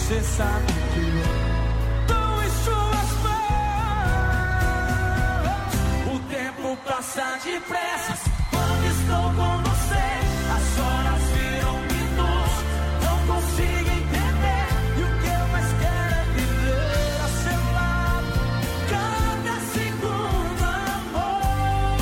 você sabe que eu tô em suas mãos. O tempo passa depressa quando estou com você. As horas viram minutos, não consigo entender. E o que eu mais quero é viver a seu lado, cada segundo, amor.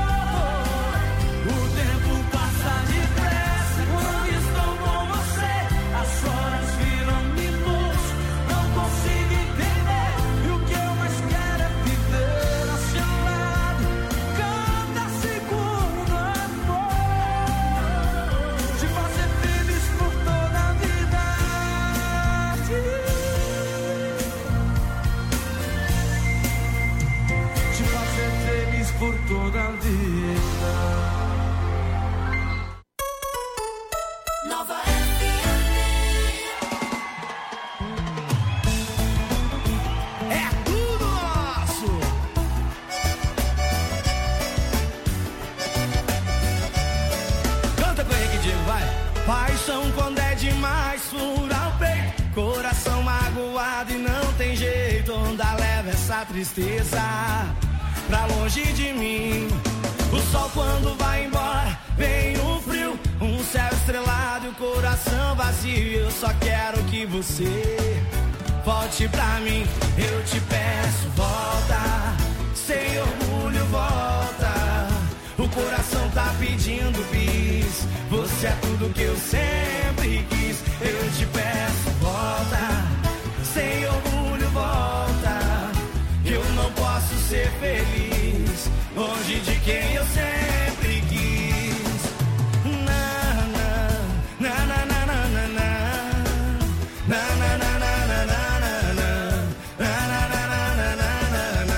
O tempo passa depressa quando estou com você. As horas viram minutos, não consigo entender. E o que eu mais quero é viver a seu lado, cada segundo, amor. Te fazer feliz por toda a vida. Te fazer feliz por toda a vida. Nova FM. É tudo nosso. Canta com o Henrique Diego, vai. Paixão quando é demais, fura o peito. Coração magoado e não tem jeito. Onda leva essa tristeza pra longe de mim. O sol quando vai embora, vem o frio. Um céu estrelado e o coração vazio. Eu só quero que você volte pra mim. Eu te peço, volta. Sem orgulho, volta. O coração tá pedindo bis. Você é tudo que eu sempre quis. Eu te peço, volta. Sem orgulho, volta. Eu não posso ser feliz longe de quem eu sempre quis. Na na na na na na na na na na na na.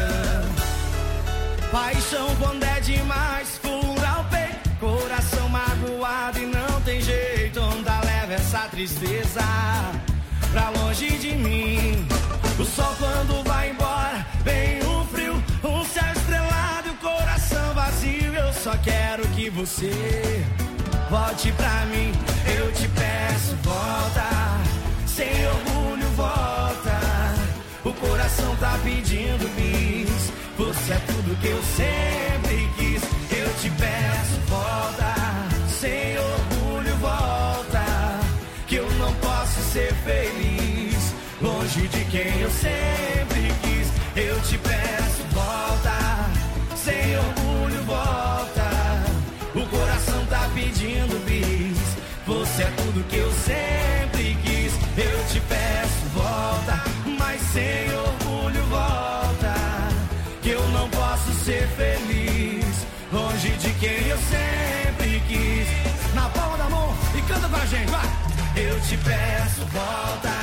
Paixão quando é demais, fura o peito. Coração magoado e não tem jeito. Onda leva essa tristeza pra longe de mim. O sol quando vai embora, vem o frio. Um céu estrelado e o coração vazio. Eu só quero que você volte pra mim. Eu te peço, volta. Sem orgulho, volta. O coração tá pedindo bis. Você é tudo que eu sempre quis. Eu te peço, volta. Sem orgulho, volta. Que eu não posso ser feliz longe de quem eu sempre quis. Eu te peço, volta. Sem orgulho, volta. O coração tá pedindo bis. Você é tudo que eu sempre quis. Eu te peço, volta. Mas sem orgulho, volta. Que eu não posso ser feliz longe de quem eu sempre quis. Na palma da mão e canta com a gente, vai. Eu te peço, volta.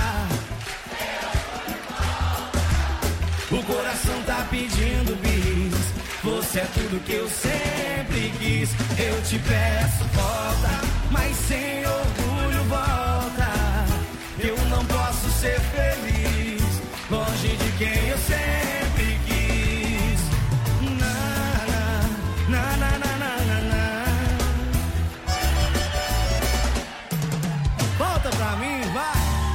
O coração tá pedindo bis. Você é tudo que eu sempre quis. Eu te peço, volta. Mas sem orgulho, volta. Eu não posso ser feliz longe de quem eu sempre quis. Na na na na na na na. Volta pra mim, vai.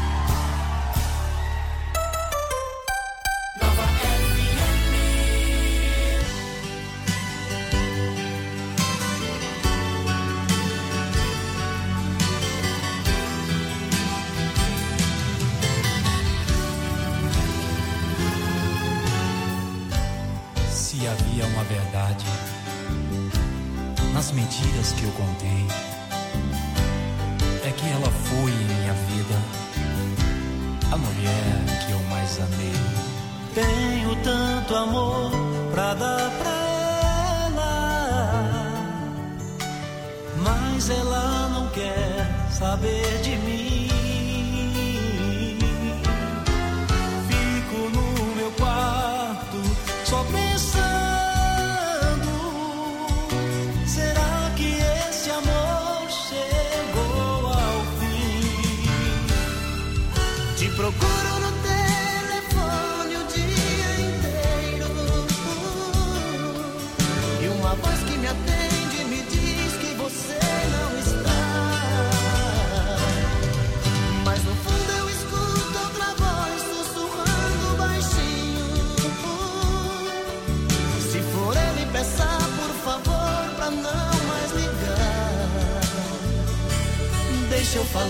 Se havia uma verdade nas mentiras que eu contei, é que ela foi em minha vida a mulher que eu mais amei. Tenho tanto amor pra dar pra ela, mas ela não quer saber de mim. Fico no meu quarto só pensando, será que esse amor chegou ao fim? Te procuro no telefone o dia inteiro, e uma voz que me atende me diz que você não está. Mas no fundo eu escuto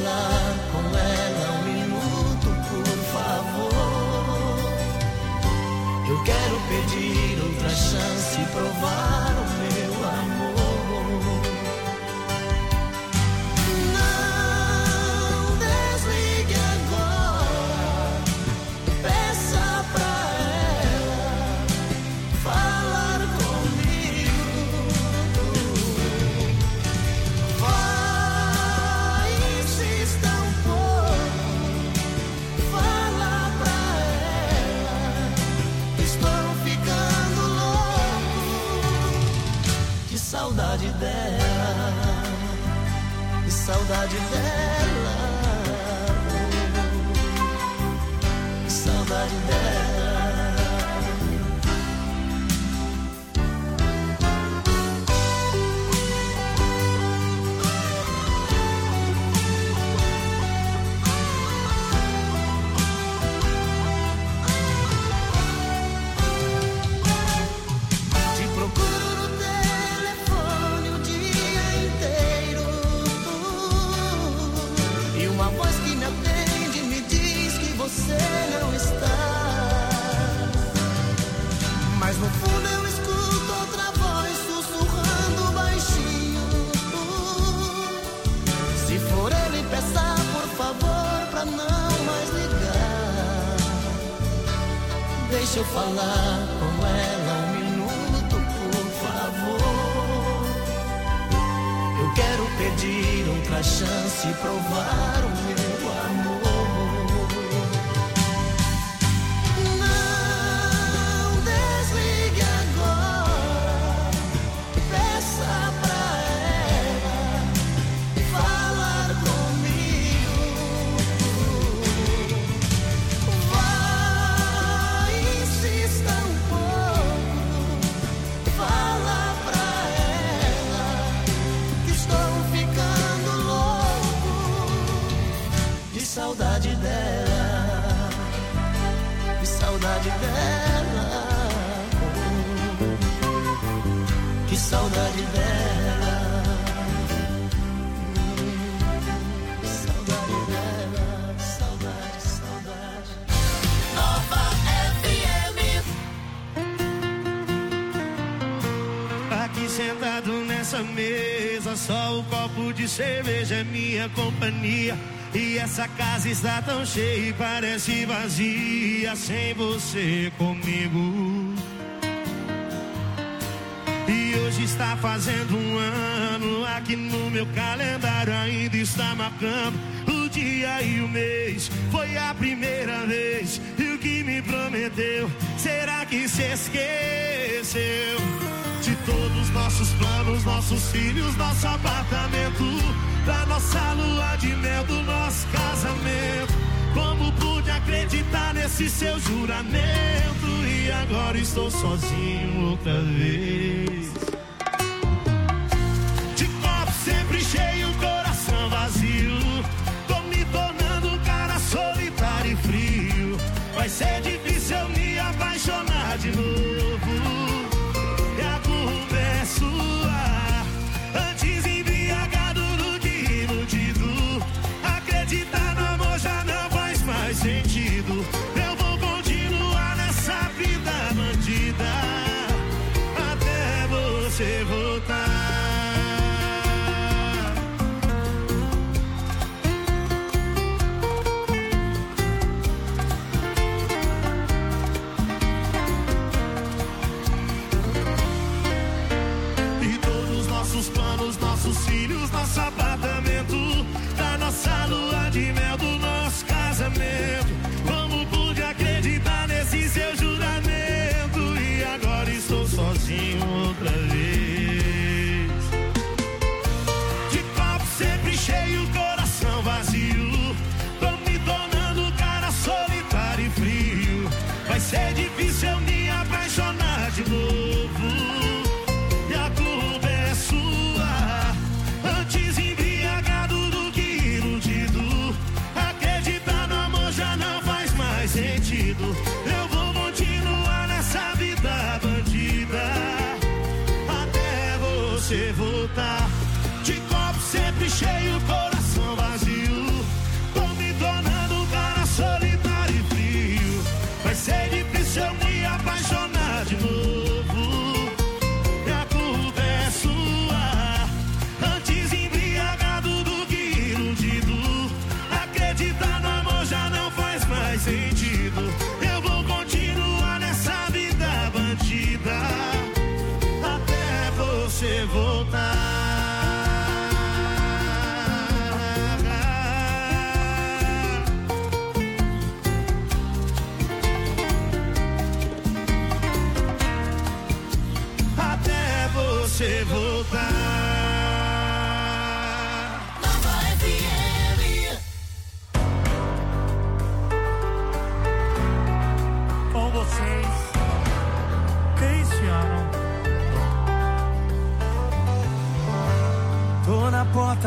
falar com ela um minuto, por favor. Eu quero pedir outra chance e provar o meu amor. Não desligue agora, peça pra ela falar comigo. Vai, insista um pouco, fala pra ela, estou ficando louco, que saudade dela, que saudade dela, que saudade dela. Te procuro no telefone o dia inteiro, e uma voz que me atende me diz que você não está. Mas no fundo eu escuto outra voz sussurrando baixinho. Se for ele, peça por favor pra não mais ligar. Deixa eu falar com ela um minuto, por favor. Eu quero pedir outra chance e provar o meu amor. Não desligue agora, peça pra ela falar comigo. Vai, insista um pouco, fala pra ela que estou ficando louco, de saudade dela, de saudade dela, que saudade dela, saudade dela, saudade, saudade. Nova FM. Aqui sentado nessa mesa, só o copo de cerveja é minha companhia. E essa casa está tão cheia e parece vazia sem você comigo. E hoje está fazendo um ano, aqui no meu calendário ainda está marcando o dia e o mês. Foi a primeira vez, e o que me prometeu, será que se esqueceu? De todos os nossos planos, nossos filhos, nosso apartamento, da nossa lua de mel, do nosso casamento. Como pude acreditar nesse seu juramento? E agora estou sozinho outra vez. De copo sempre cheio, coração vazio. Tô me tornando um cara solitário e frio. Vai ser difícil eu me apaixonar de novo. E a culpa é sua. Antes embriagado do que iludido. Acreditar no amor já não faz mais sentido. Eu vou continuar nessa vida bandida até você voltar. E todos os nossos planos, nossos filhos, nosso apartamento, da nossa lua de mel, do nosso casamento. Como pude acreditar nesse seu juramento? E agora estou sozinho outra vez. De copo sempre cheio, coração vazio. Tô me tornando um cara solitário e frio. Vai ser difícil eu me apaixonar de novo. E a culpa é sua. Antes embriagado do que iludido. Acreditar no amor já não faz mais sentido. Eu vou continuar nessa vida bandida até você voltar. De copo sempre cheio, coração vazio.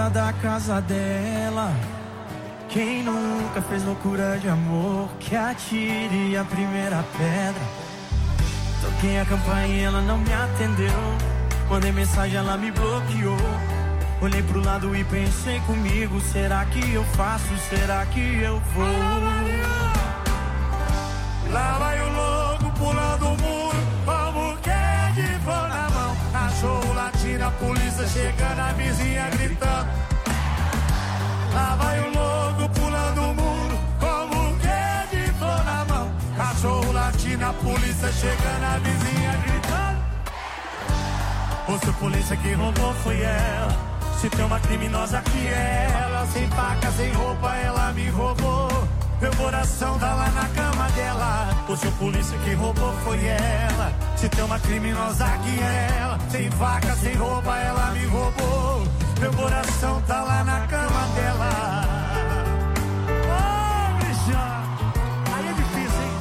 porta da casa dela. Quem nunca fez loucura de amor, que atire a primeira pedra. Toquei a campainha, ela não me atendeu. Mandei mensagem, ela me bloqueou. Olhei pro lado e pensei comigo, será que eu faço, será que eu vou? Lá vai o louco pulando o muro, como quer de pão na mão. Cachorro latindo, a polícia chegando, a vizinha gritando. Lá vai o louco pulando o muro, como quer de pão na mão. Cachorro latindo, a polícia chegando, a vizinha gritando. Ou se a polícia que roubou foi ela, se tem uma criminosa que é ela. Sem faca, sem roupa, ela me roubou. Meu coração tá lá na cama dela. Ou se a polícia que roubou foi ela, se tem uma criminosa que é ela. Sem faca, sem roupa, ela me roubou. Meu coração tá lá na cama dela. Oh, bicha, aí é difícil, hein?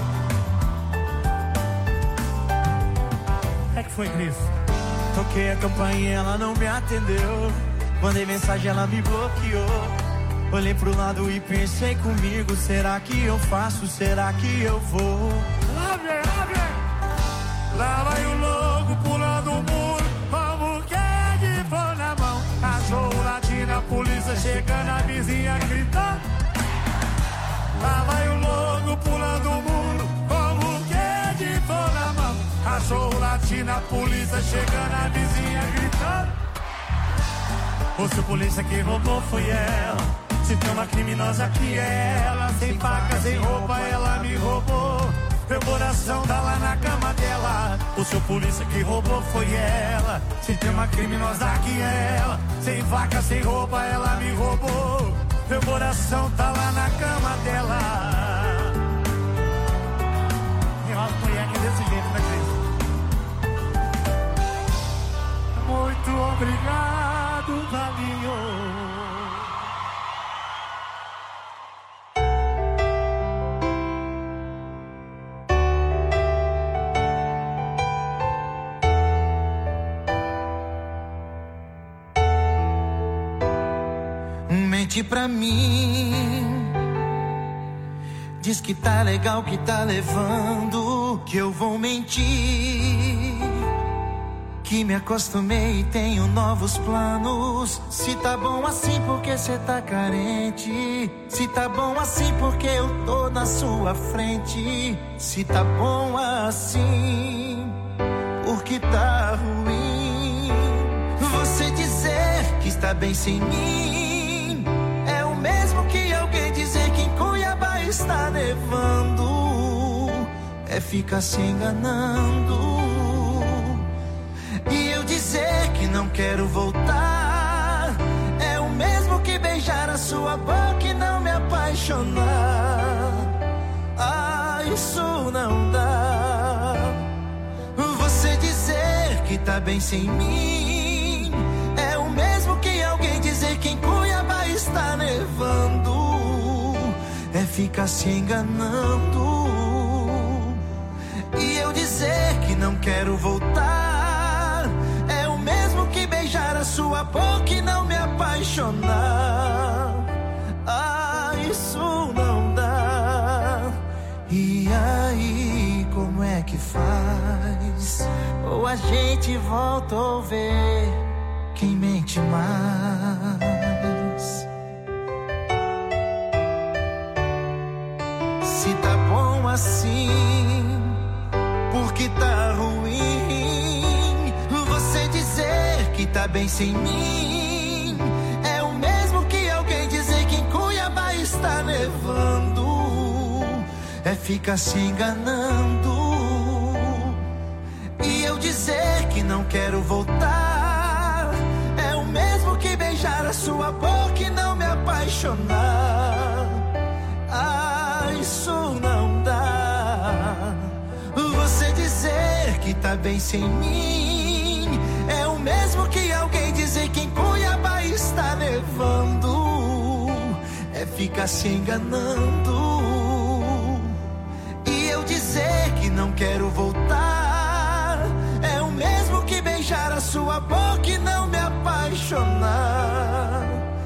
É que foi, Cris? Toquei a campainha, ela não me atendeu. Mandei mensagem, ela me bloqueou. Olhei pro lado e pensei comigo, será que eu faço, será que eu vou? Lá vem, lá vem. Lá vai o louco pulando o muro, como quer de pão na mão. Cachorro latindo, a polícia chegando, a vizinha gritando. Lá vai o louco pulando o muro, como quer de pão na mão. Cachorro latindo, a polícia chegando, a vizinha gritando. Ou se a polícia que roubou foi ela, se tem uma criminosa que é ela. Sem faca, sem roupa, ela me roubou. Meu coração tá lá na cama dela. Ou se a polícia que roubou foi ela, se tem uma criminosa que é ela. Sem faca, sem roupa, ela me roubou. Meu coração tá lá na cama dela. Enrola a mulher aqui desse jeito, né, Cris? Muito obrigado, Valinho. Mente pra mim, diz que tá legal, que tá levando, que eu vou mentir, que me acostumei e tenho novos planos. Se tá bom assim porque cê tá carente, se tá bom assim porque eu tô na sua frente, se tá bom assim porque tá ruim. Você dizer que está bem sem mim é o mesmo que alguém dizer que em Cuiabá está nevando. É ficar se enganando. E eu dizer que não quero voltar é o mesmo que beijar a sua boca e não me apaixonar. Ah, isso não dá. Você dizer que tá bem sem mim é o mesmo que alguém dizer que em Cuiabá está nevando. É ficar se enganando. E eu dizer que não quero voltar é o mesmo que beijar a sua boca e não me apaixonar. Ah, isso não dá. E aí, como é que faz? Ou a gente volta a ver quem mente mais? Se tá bom assim, porque tá ruim. Você dizer que tá bem sem mim é o mesmo que alguém dizer que em Cuiabá está nevando. É ficar se enganando. E eu dizer que não quero voltar é o mesmo que beijar a sua boca e não me apaixonar. Ah, isso não dá. Você dizer que tá bem sem mim é o mesmo que alguém dizer que em Cuiabá está nevando. É ficar se enganando. E eu dizer que não quero voltar é o mesmo que beijar a sua boca e não me apaixonar.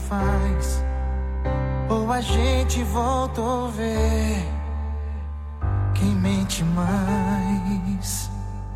faz. Ou a gente volta a ver quem mente mais.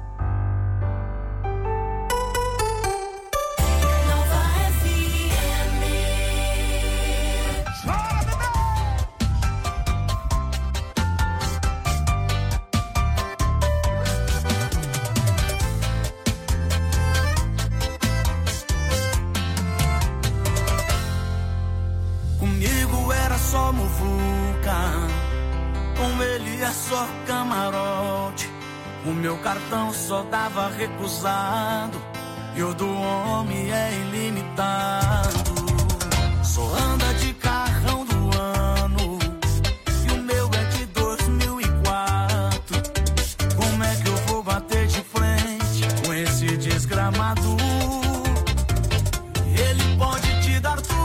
Só muvuca, com ele é só camarote. O meu cartão só dava recusado e o do homem é ilimitado. Só anda de carrão do ano e o meu é de 2004. Como é que eu vou bater de frente com esse desgramado? Ele pode te dar tudo,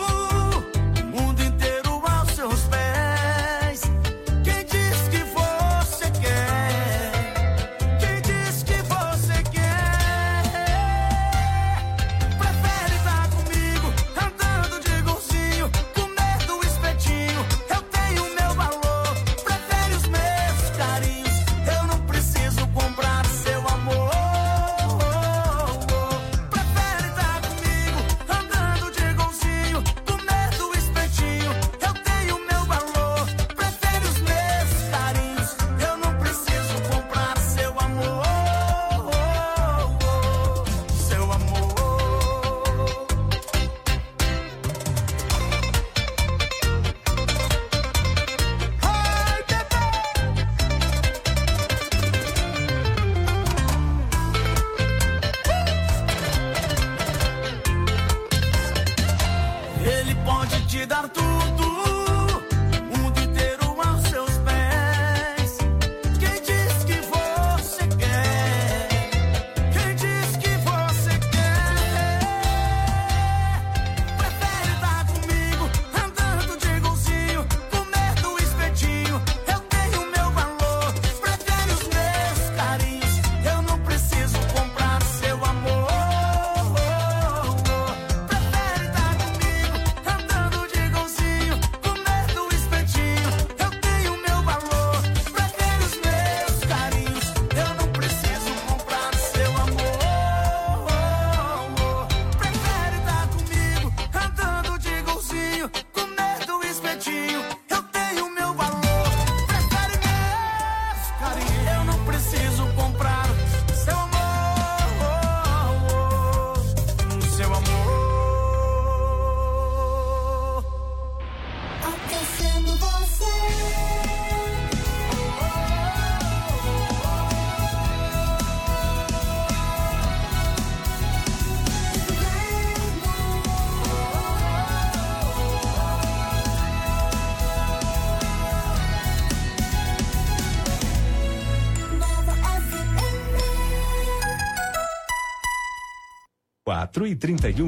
e 31.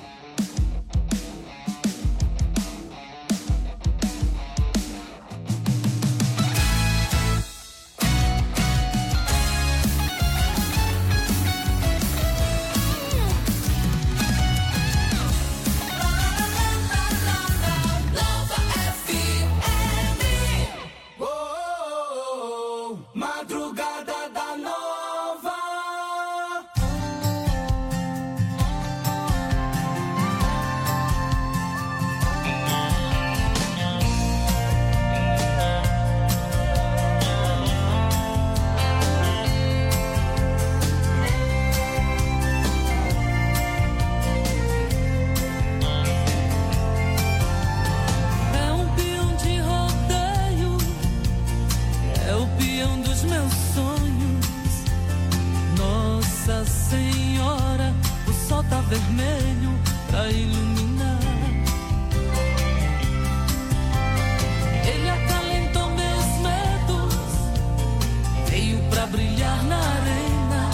Madrugada da Nova. Vermelho pra iluminar. Ele acalentou meus medos, veio pra brilhar na arena.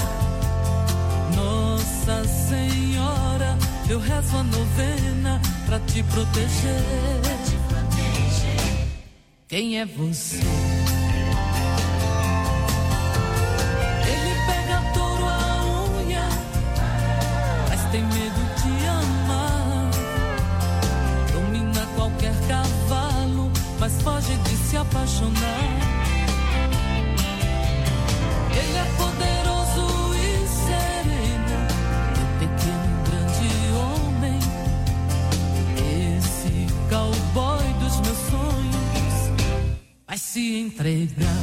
Nossa Senhora, eu rezo a novena pra te proteger. Quem é você? Ele pega touro a unha, mas tem medo de amar. entregar.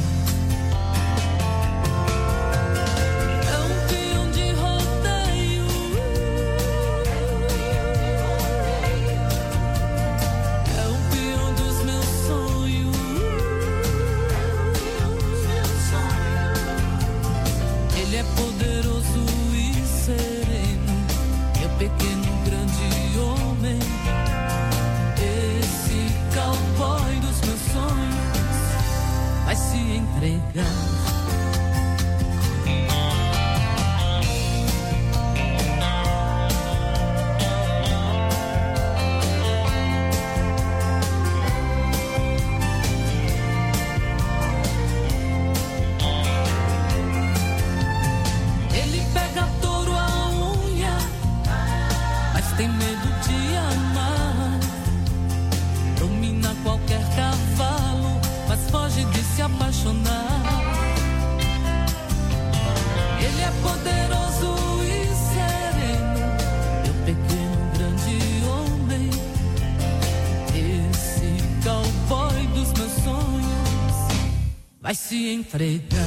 Vai se entregar.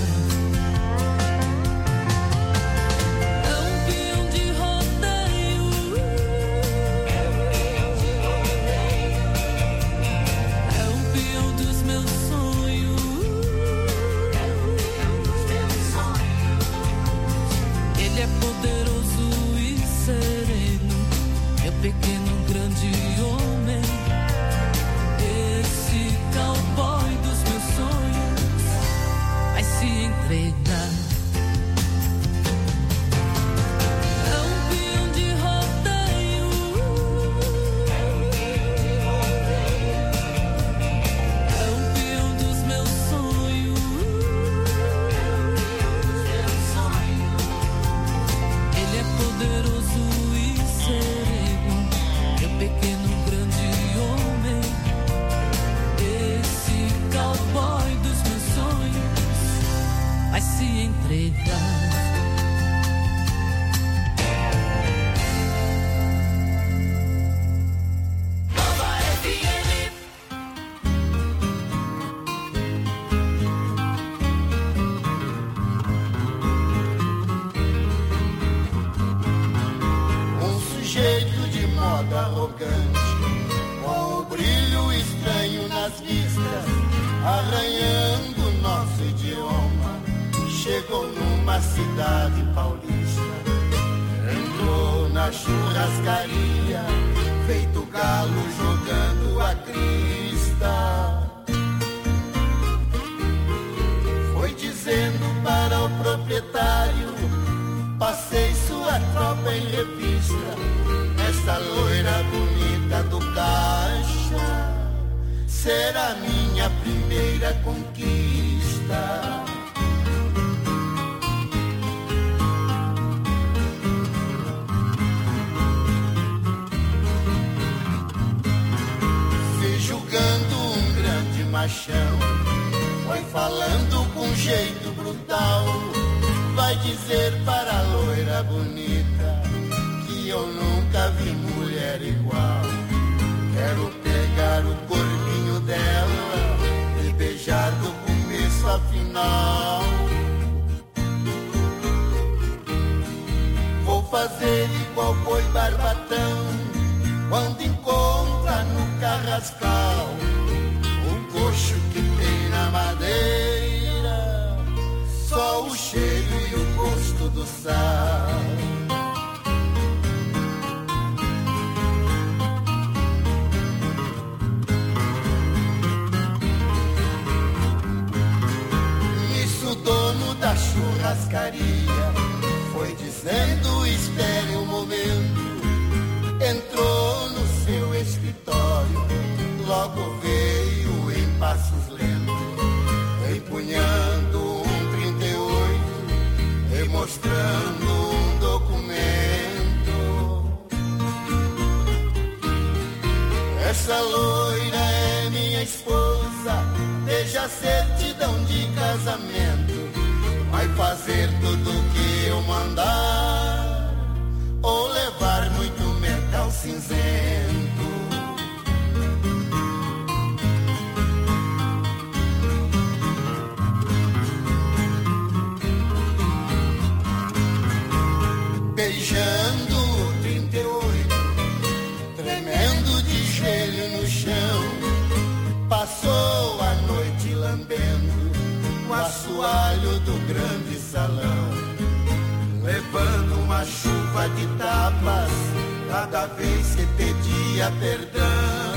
cada vez que pedia perdão.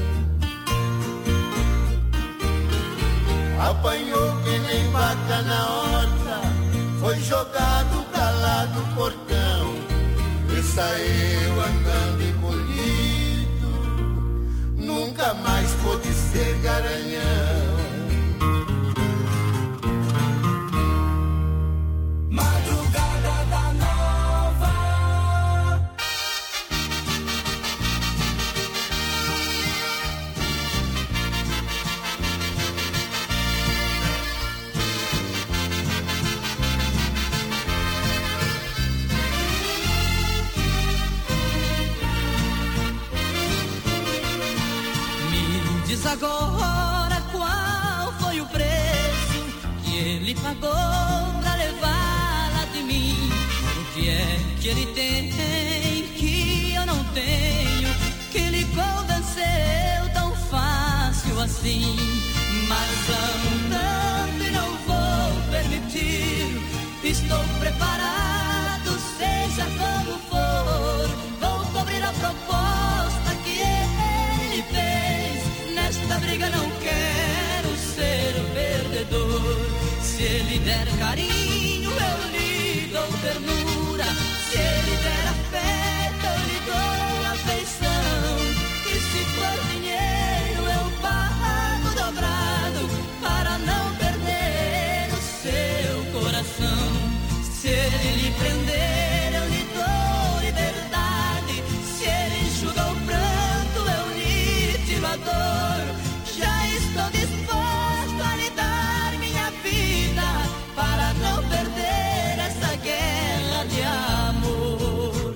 Apanhou que nem vaca na horta, foi jogado pra lá do portão e saiu andando encolhido, nunca mais pôde ser garanhão. Madrugada da Nova. Me diz agora qual foi o preço que ele pagou pra levá-la de mim. O que é que ele tem que eu não tenho, que lhe convenceu tão fácil assim? Mas andando e não vou permitir, estou preparado, seja como for, vou cobrir a proposta que ele fez. Nesta briga não quero ser o perdedor. Se ele der carinho, eu lhe dou ternura. Se ele der afeto, eu lhe dou afeição. E se for dinheiro, eu pago dobrado para não perder o seu coração. Se ele lhe prender, eu lhe dou liberdade. Se ele enxuga o pranto, eu lhe tiro a dor. Já estou disposto a lhe dar minha vida para não perder essa guerra de amor.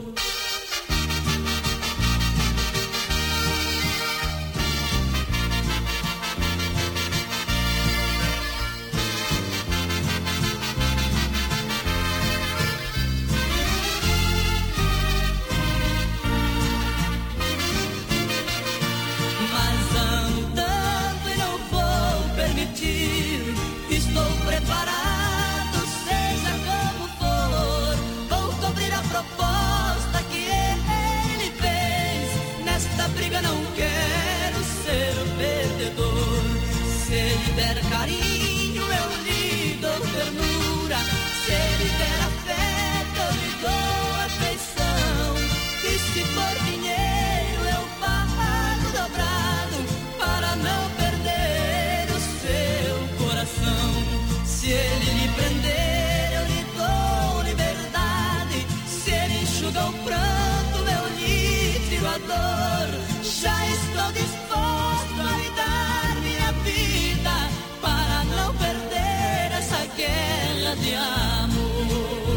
Mas andando e não vou permitir, estou preparado, seja como for, vou cobrir a proposta que ele fez. Nesta briga não quero ser o perdedor. Se ele der carinho, eu lhe dou ternura. Se ele der afeto, eu lhe dou afeição. E se for dinheiro, eu pago dobrado para não perder o seu coração. Se ele lhe prender, eu lhe dou liberdade. Se ele enxuga o pranto, eu lhe tiro a dor. Já estou disposto a lhe dar minha vida para não perder essa guerra de amor.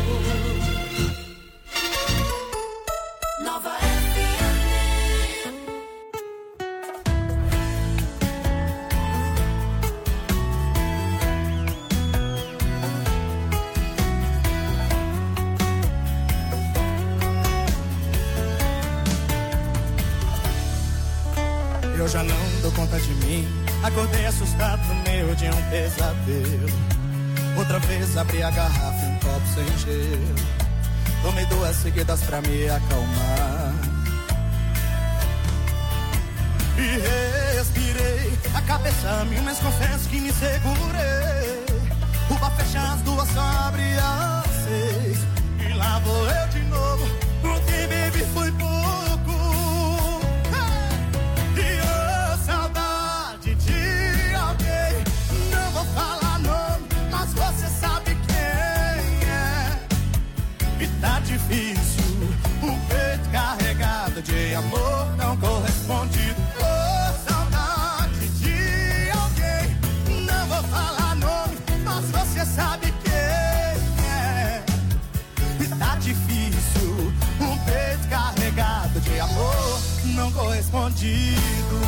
Nova FM. Eu já não dou conta de mim. Acordei assustado no meio de um pesadelo. Outra vez abri a garrafa em um copo sem gelo. Tomei 2 seguidas pra me acalmar. E respirei, a cabeça a mil, mas confesso que me segurei. O bar fecha às 2, só abre às 6. E lá vou eu de novo, o que bebi foi pouco. E a saudade de alguém, não vou falar nome, mas você sabe quem é. E tá difícil, o peito carregado de amor não correspondido. Oh, saudade de alguém, não vou falar nome, mas você sabe quem é. E tá difícil, um peito carregado de amor não correspondido.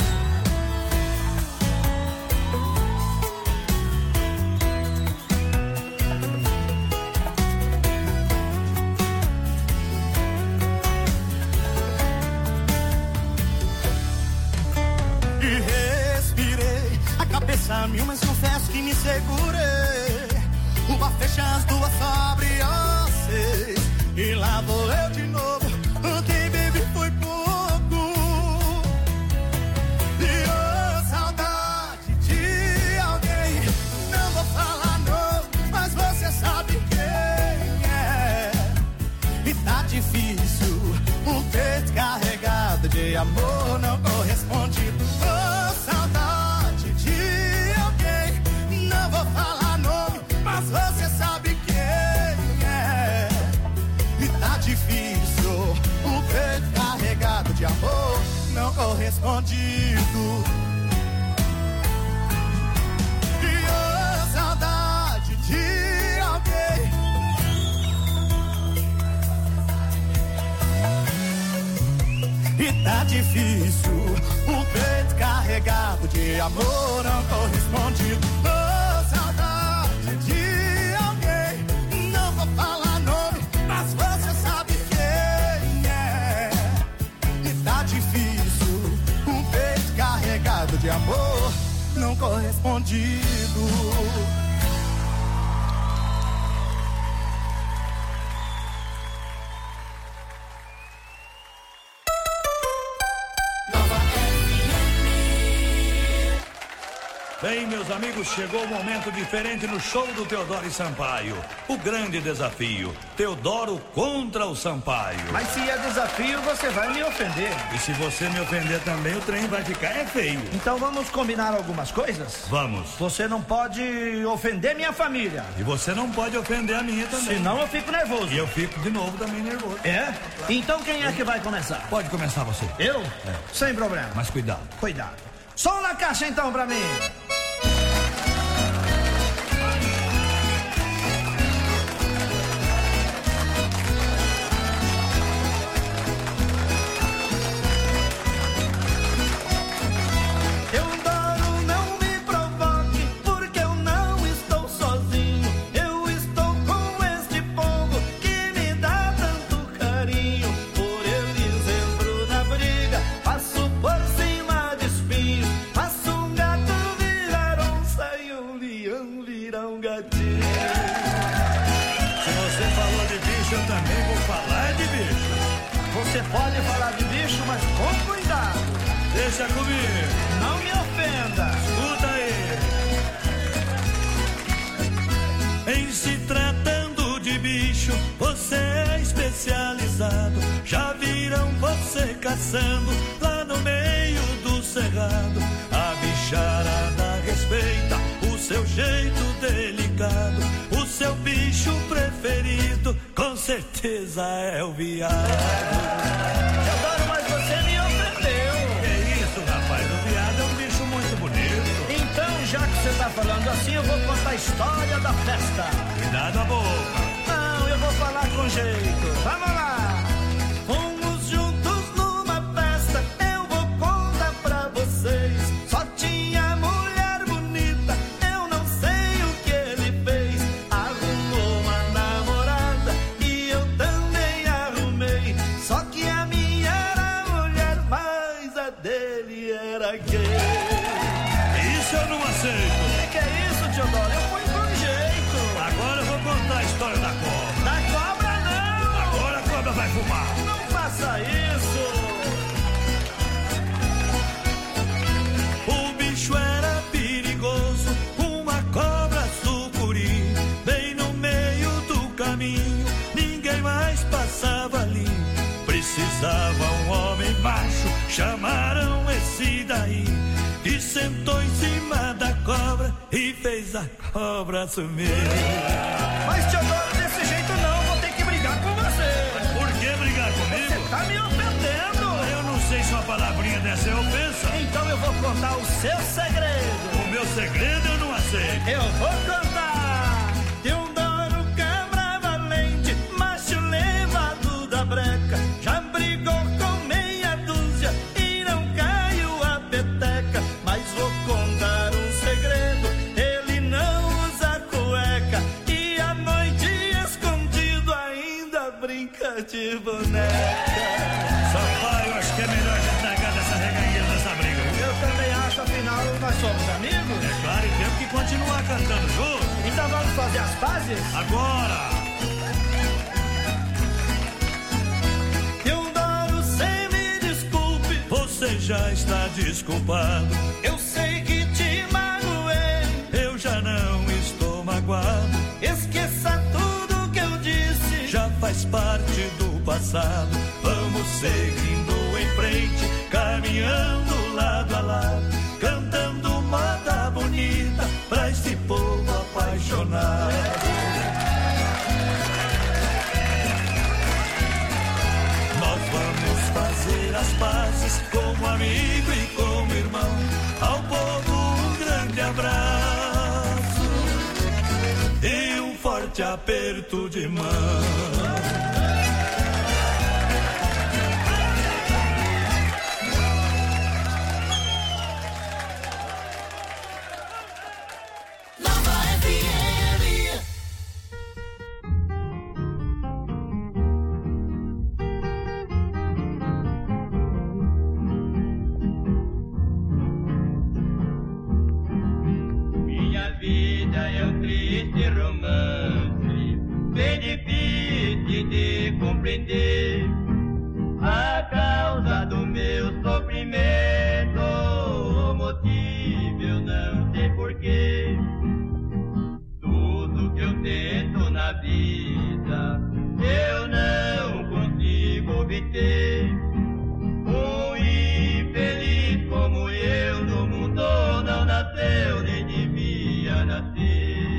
Cabeça a mil, mas confesso que me segurei. O bar fecha às 2, só abre às 6. E lá vou eu de novo, ontem bebi amor não correspondido. Oh, saudade de alguém, não vou falar nome, mas você sabe quem é. E tá difícil, o peito carregado de amor não correspondido. E oh, saudade de alguém. E tá difícil, o peito carregado de amor não correspondido. Oh, saudade de alguém, não vou falar nome, mas você sabe quem é. E tá difícil, um peito carregado de amor não correspondido. Bem, meus amigos, chegou o momento diferente no show do Teodoro e Sampaio. O grande desafio, Teodoro contra o Sampaio. Mas se é desafio, você vai me ofender. E se você me ofender também, o trem vai ficar feio. Então vamos combinar algumas coisas? Vamos. Você não pode ofender minha família. E você não pode ofender a minha também. Senão eu fico nervoso. E eu fico de novo também nervoso. É? Então quem é que vai começar? Pode começar você. Eu? É. Sem problema. Mas cuidado. Cuidado. Som na caixa então pra mim. Você pode falar de bicho, mas com cuidado. Deixa comigo. Não me ofenda. Escuta aí. Em se tratando de bicho, você é especializado. Já viram você caçando lá no meio do cerrado. A bicharada respeita o seu jeito delicado. O seu bicho preferido com certeza é o viado. Teodoro, mas você me ofendeu. Que isso, rapaz? O viado é um bicho muito bonito. Então, já que você tá falando assim, eu vou contar a história da festa. Cuidado a boca. Não, eu vou falar com jeito. Vamos lá. Fomos juntos numa festa, eu vou contar pra vocês. Só tinha mulher bonita, eu não sei o que ele fez. Arrumou uma namorada e eu também arrumei. Só que a minha era mulher, mas a dele era gay. Isso eu não aceito. O que é isso, Teodoro? Eu fui com jeito. Agora eu vou contar a história da cobra. Da cobra não! Agora a cobra vai fumar. Não faça isso! O bicho era perigoso, uma cobra sucuri, bem no meio do caminho, ninguém mais passava ali. Precisava um homem macho, chamaram esse daí, que sentou em cima da cobra e fez a cobra sumir. Mas, Teodoro, desse jeito não, vou ter que brigar com você. Mas por que brigar comigo? Você tá me ofendendo. Eu não sei se uma palavrinha dessa é ofensa. Então eu vou contar o seu segredo. O meu segredo eu não aceito. Eu vou contar. Teodoro Cabra valente, macho levado da breca, já brigou com meia dúzia e não caiu a peteca. Mas vou contar um segredo, ele não usa cueca e à noite escondido ainda brinca de boneca. Sampaio, acho que é melhor a gente largar dessa reganha dessa briga. Eu também acho, afinal nós somos amigos. É claro, e temos que continuar cantando juntos. Então vamos fazer as pazes? Agora! Teodoro, cê me desculpe, Você já está desculpado. eu sei que te magoei. Eu já não estou magoado. Esqueça tudo que eu disse. Já faz parte do passado. Vamos seguindo em frente, caminhando lado a lado, cantando moda bonita pra esse povo apaixonado. Nós vamos fazer as pazes como amigo e como irmão, ao povo um grande abraço e um forte aperto de mão. A causa do meu sofrimento, o motivo eu não sei porquê. Tudo que eu tento na vida, eu não consigo obter. Um infeliz como eu no mundo não nasceu, nem devia nascer.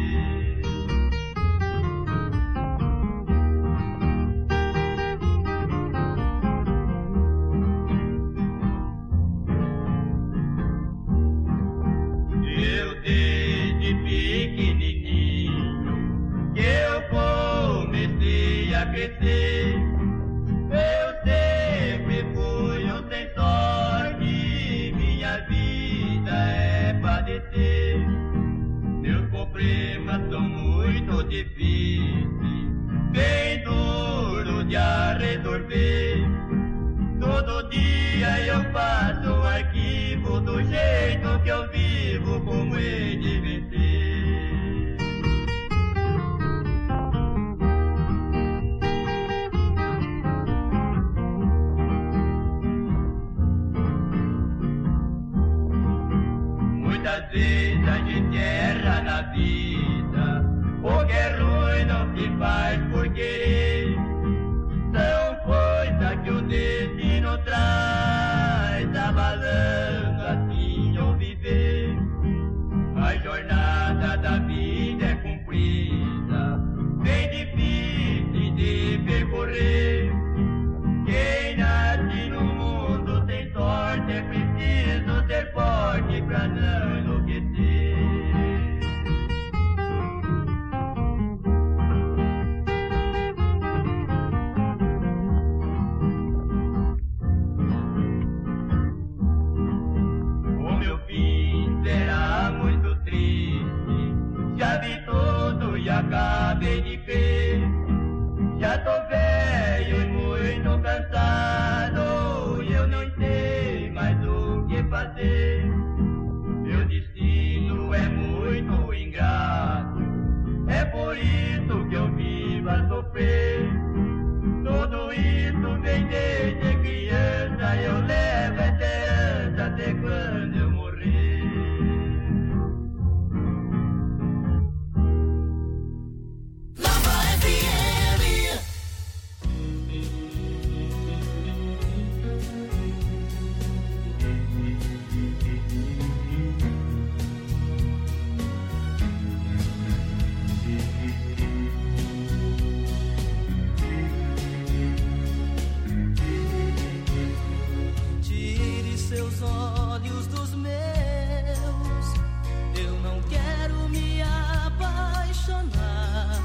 Eu sempre fui um sem sorte, minha vida é padecer. Meus problemas são muito difíceis, bem duro de resolver. Todo dia eu faço um arquivo do jeito que eu vivo, como é de vencer. Muitas vezes a gente erra na vida, o que é ruim não se faz por querer. São coisas que o destino traz, abalando assim eu viver. A jornada da vida é comprida, bem difícil de percorrer. Quem nasce no mundo sem sorte é preciso ser forte pra não enlouquecer. O meu fim será muito triste, já vi tudo e acabei de crer. Já tô velho e muito cansado, e eu não sei mais o que fazer. Meu destino é muito ingrato, é por isso que eu vivo a sofrer. Tudo isso vem desde criança, eu levo essa herança até quando eu morrer. Nova FM. Tire seus olhos dos meus, eu não quero me apaixonar.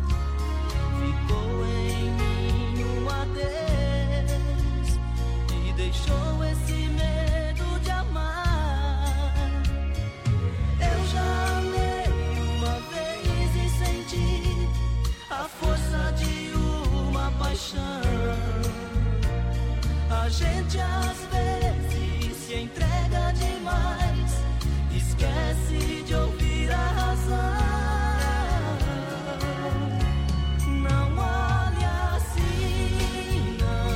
Ficou em mim um adeus e deixou esse medo de amar. Eu já amei uma vez e senti a força de uma paixão. A gente às vezes se entrega demais, esquece de ouvir a razão. Não olhe assim, não.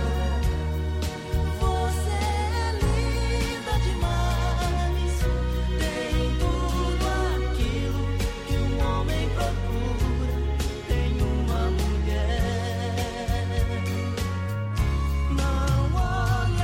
Você é linda demais, tem tudo aquilo que um homem procura, tem uma mulher. Não olhe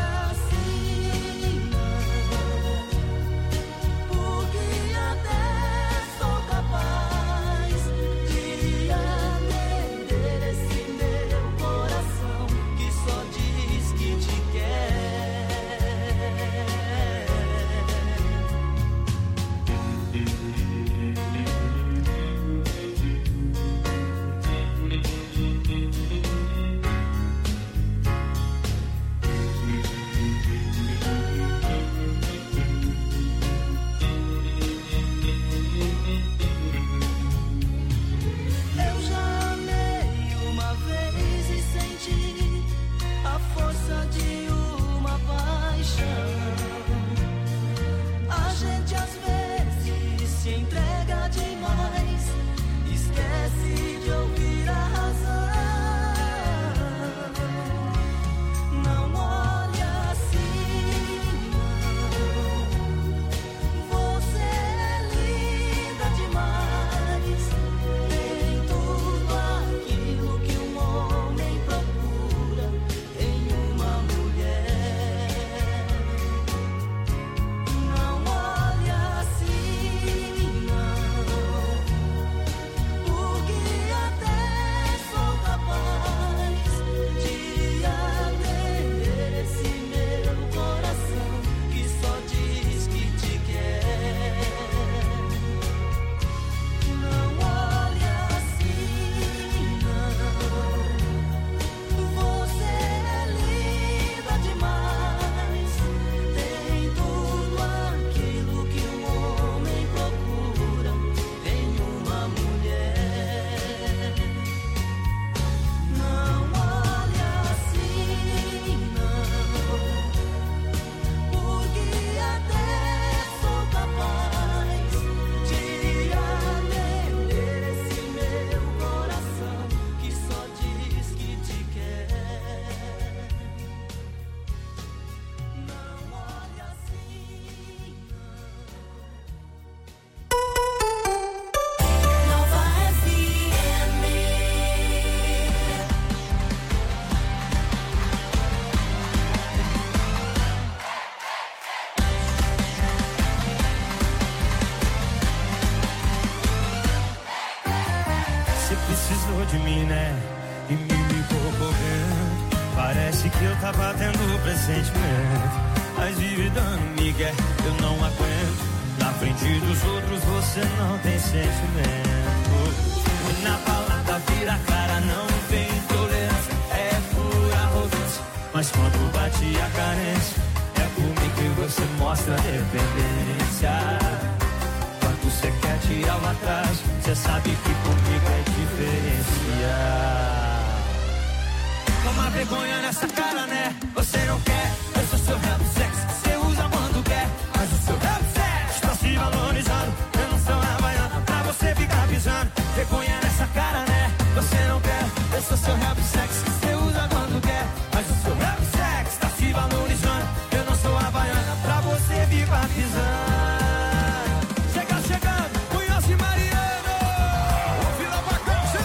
tá batendo pressentimento, mas vive dando migué, eu não aguento. Na frente dos outros você não tem sentimento. E na balada vira a cara, não tem intolerância, é pura arrogância. Mas quando bate a carência, é comigo que você mostra dependência. Quando você quer tirar lá atrás, você sabe que comigo é diferenciar. Toma vergonha nessa cara, né? Você não quer, eu sou seu rap sex, que você usa quando quer. Mas o seu rap sex tá se valorizando, eu não sou havaiana pra você ficar pisando. Vergonha nessa cara, né? Você não quer, eu sou seu rap sex, que você usa quando quer. Mas o seu rap sex tá se valorizando, eu não sou havaiana pra você ficar pisando. Chegando, Munhoz e Mariano, Vila Bacana.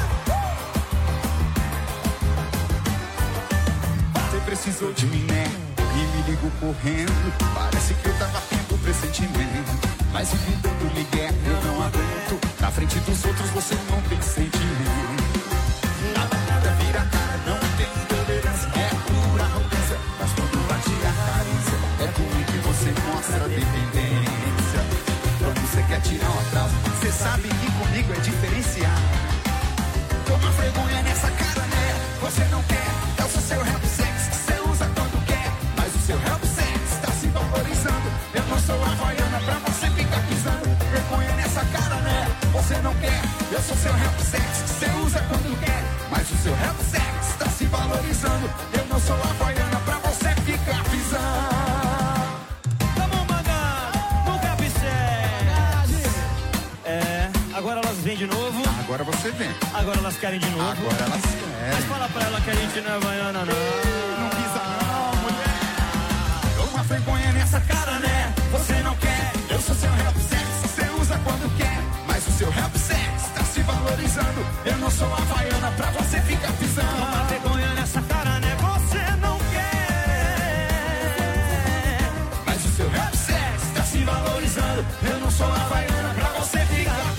Você precisou de mim, né? E me ligou correndo. Parece que eu tava tendo pressentimento, mas vive dando ligué, eu não aguento. Na frente dos outros você não tem sentimento. Na balada vira a cara, não tem tolerância, é pura arrogância. Mas quando bate a carência, é comigo que você mostra dependência. Quando você quer tirar um atraso, você sabe que comigo é diferenciar. Toma vergonha nessa cara, né? Você não quer, eu sou seu rap sex, que você usa quando quer. Mas o seu rap sex tá se valorizando, eu não sou havaiana pra você ficar pisando. Vergonha nessa cara, né? Você não quer, eu sou seu rap sex, que você usa quando quer. Mas o seu rap sex tá se valorizando, eu não sou havaiana pra você ficar pisando. Agora elas vêm de novo. Agora você vem. Agora elas querem de novo. Agora elas querem. Mas fala pra ela que a gente não é havaiana, não. Não pisa não, mulher. Toma vergonha nessa cara, né? Você não quer, eu sou seu rap sex, você usa quando quer. Mas o seu rap sex tá se valorizando, eu não sou havaiana pra você ficar pisando. Toma vergonha nessa cara, né? Você não quer. Mas o seu rap sex tá se valorizando, eu não sou havaiana pra você ficar pisando.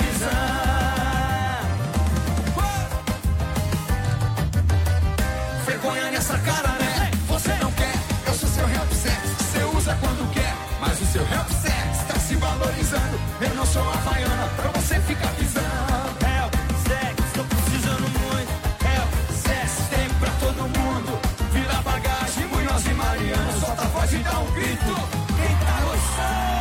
Vergonha nessa cara, né? Você não quer, eu sou seu rap sex, você usa quando quer. Mas o seu rap sex tá se valorizando, eu não sou havaiana pra você ficar pisando. Help, sex, tô precisando muito. Help, sex, tem pra todo mundo. Vira bagagem, Munhoz e Mariano, solta a voz e dá um grito. Quem tá gostando?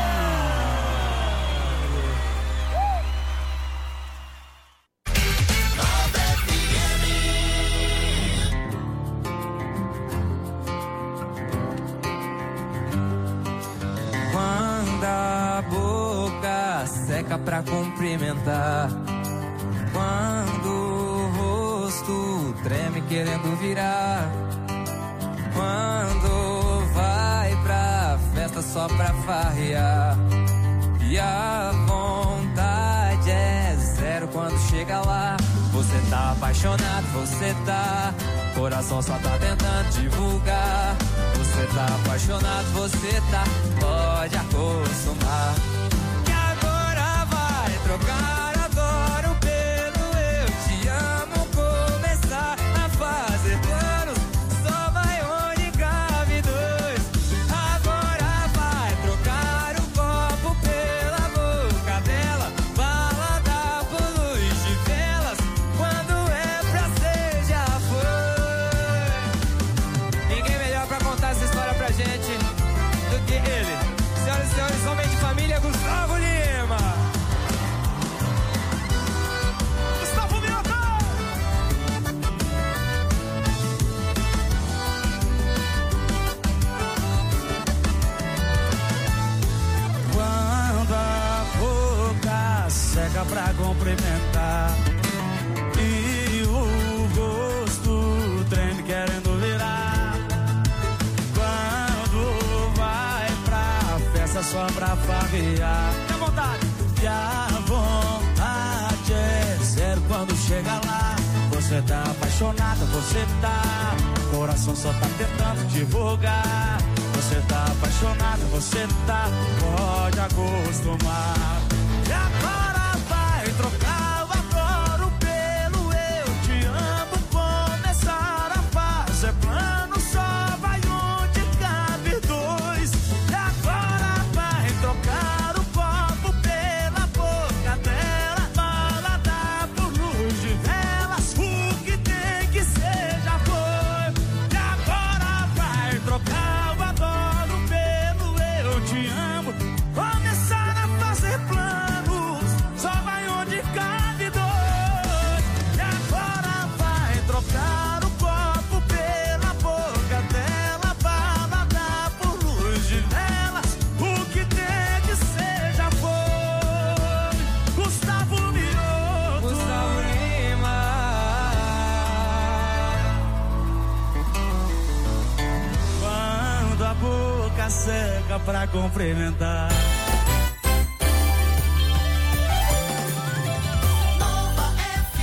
Pra cumprimentar, quando o rosto treme querendo virar, quando vai pra festa só pra farrear, e a vontade é zero quando chega lá. Você tá apaixonado, você tá, coração só tá tentando divulgar. Você tá apaixonado, você tá, pode acostumar. Trocar agora o pelo eu te amo, começar a fazer planos, só vai onde cabe dois. Agora vai trocar o copo pela boca dela, balada por luz de velas, quando é pra ser já foi. Ninguém melhor pra contar essa história pra gente do que ele. Senhoras e senhores, homem de família, Gustavo Lima. Seca pra cumprimentar e o rosto treme querendo virar, quando vai pra festa só pra farrear. E a vontade? E a vontade é zero quando chega lá. Você tá apaixonada, você tá, coração só tá tentando divulgar. Você tá apaixonada, você tá, pode acostumar. E agora vai trocar o adoro pelo eu te amo, começar a fazer plano, só vai seca pra cumprimentar. Nova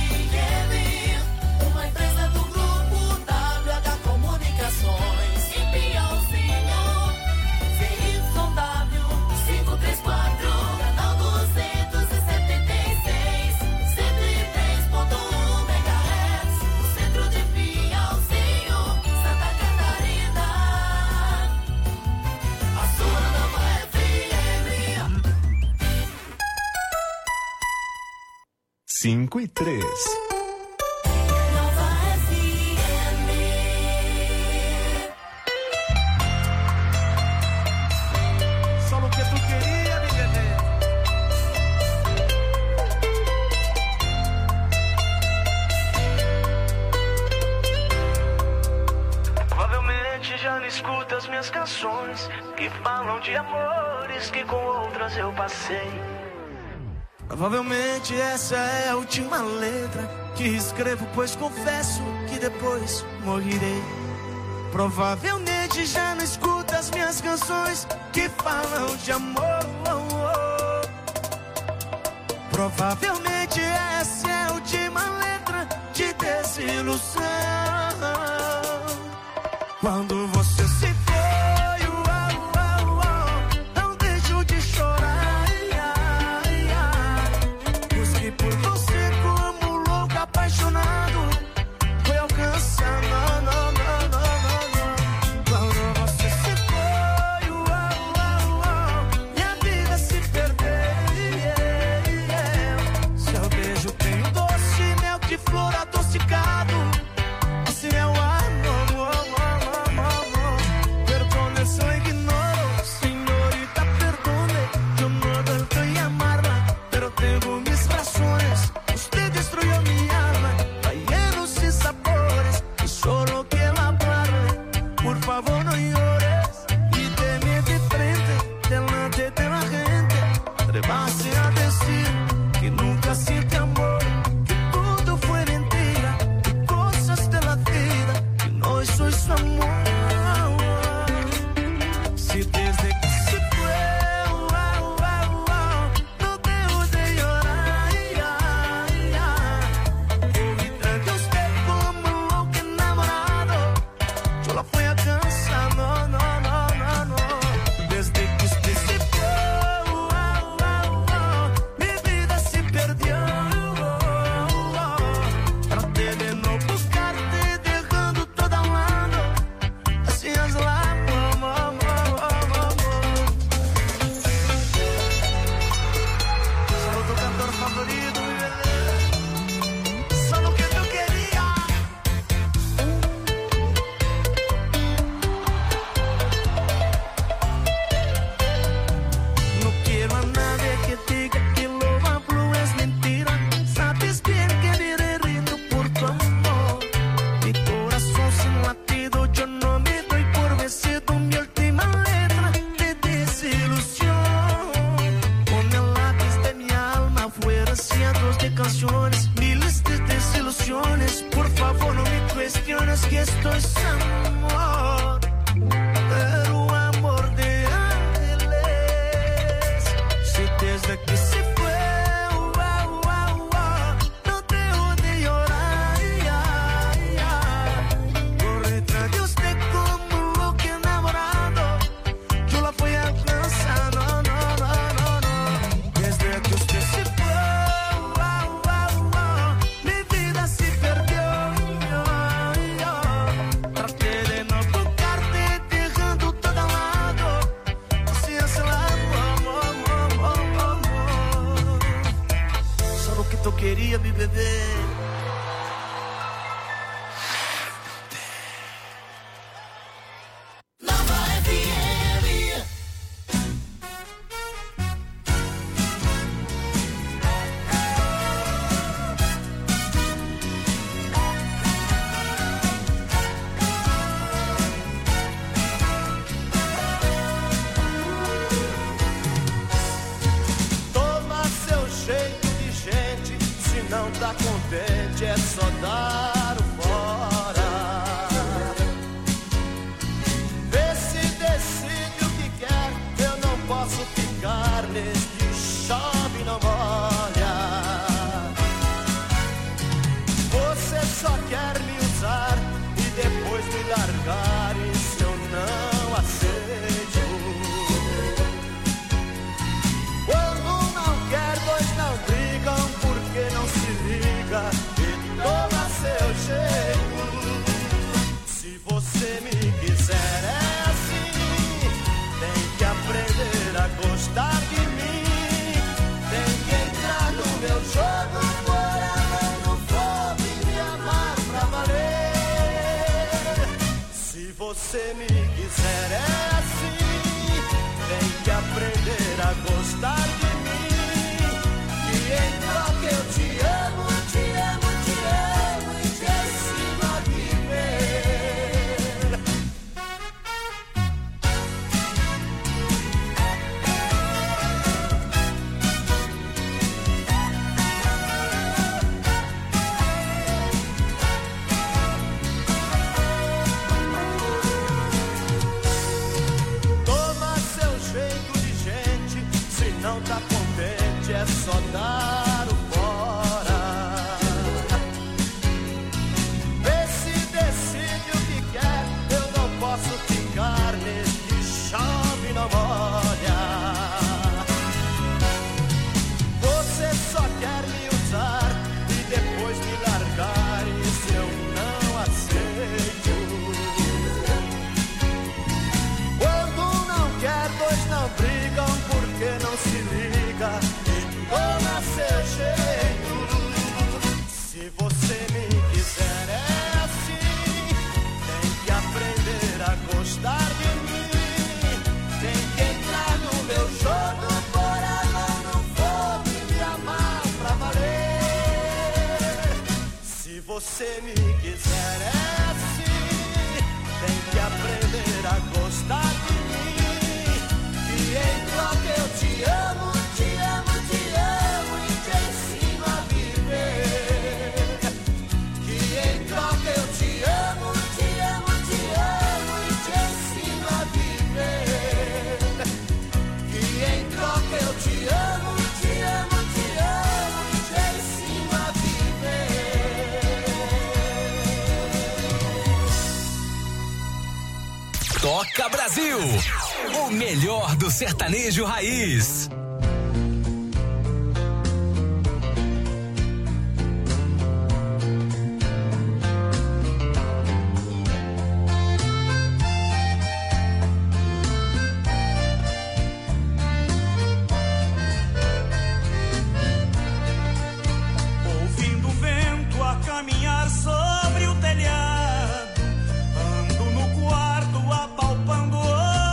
FM, uma empresa do grupo WH Comunicações. Em Piauzinho, CYW 534, canal 276, 103.1 MHz, no centro de Piauzinho, Santa Catarina. A sua Nova FM. 5 e 3. Nova FM. Só no que tu queria, me bebê. Provavelmente já não escuta as minhas canções que falam de amores que com outras eu passei. Provavelmente essa é a última letra que escrevo, pois confesso que depois morrerei. Provavelmente já não escuta as minhas canções que falam de amor. Provavelmente essa é a última letra de desilusão. Quando você se foi, não deixo de chorar. Busquei por você como louco apaixonado, foi alcançar, não. Quando você se foi, minha vida se perdeu. Seu beijo tem um doce mel de flor adocicado. Esse meu amor, perdone se lo ignoro, señorita, perdone. Yo no trato de amarla, pero tengo mis razones. Usted destruyó mi alma, está lleno sin sabores, y solo quiero hablarle. Por favor, no llores y deme de frente, delante de la gente. Atrevase a decir que nunca siente amor, que todo fue mentira, que cosas de la vida, que no soy su amor. Si desde que se fue, no dejo de llorar. Corrí tras de usted como un loco enamorado, yo la fui alcanzando, no. Desde que usted se fue, mi vida se perdió. posso ficar neste chove não molha. Você só quer me usar e depois me largar, isso eu não aceito. Quando não quer, dois não brigam, porque não se liga e toma seu jeito. Se você me quiser é assim, tem que aprender a gostar de mim. Tem que entrar no meu jogo, pôr a mão no fogo e me amar pra valer. Se você me quiser é assim, tem que aprender a gostar de mim. Que em troca eu te amo, te amo, te amo e te ensino a viver. Toma seu jeito de gente, se não tá contente é só dar o fora. Vê se decide o que quer, eu não posso ficar neste chove não molha. Você só quer me usar e depois me largar, isso eu não aceito. Quando não quer, dois não brigam, porque não se liga e toma seu jeito. Se você me quiser é assim, tem que aprender a gostar de mim. Tem que entrar no meu jogo, pôr a mão no fogo e me amar pra valer. Se você me quiser é assim, tem que aprender a gostar de mim. Que em troca eu te amo, te amo, te amo e te ensino a viver. Que em troca eu te amo, te amo, te amo e te ensino a viver. Que em troca eu te amo, te amo, te amo e te ensino a viver. Toca Brasil, o melhor do sertanejo raiz.